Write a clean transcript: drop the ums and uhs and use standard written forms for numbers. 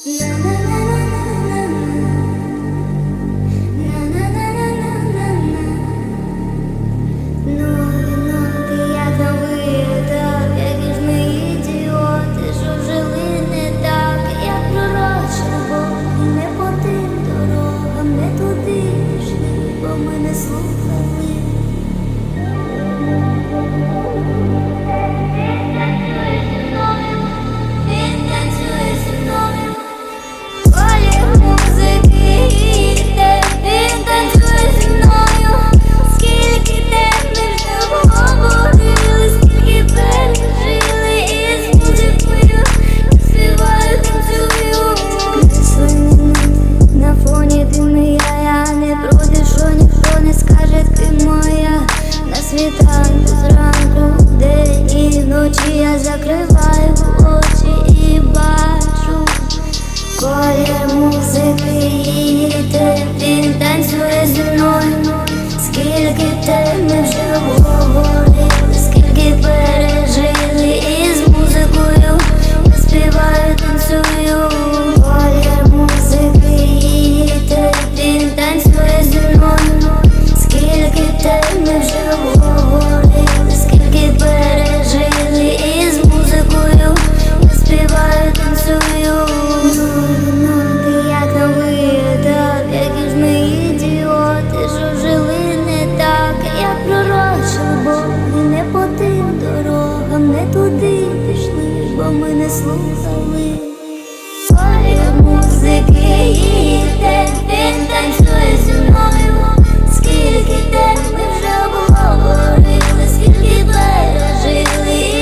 Світанку, зранку, день і вночі я закриваю очі і бачу колір музики, її ритм, він танцює зі мною. Скільки тем вже говорили, скільки пережили, і з музикою я співаю, танцюю. Колір музики, її ритм, він танцює зі мною. Скільки тем вже говорили, скільки пережили, і з музикою я співаю, танцюю. Ноги, як на видах, які ж ми ідіоти, що жили не так, як пророчили, бо ми не по тим дорогам, не туди пішли, бо ми не слухали. Колір музики, її ритм, він танцює зі мною. Скільки тем ми вже обговорили, скільки пережили,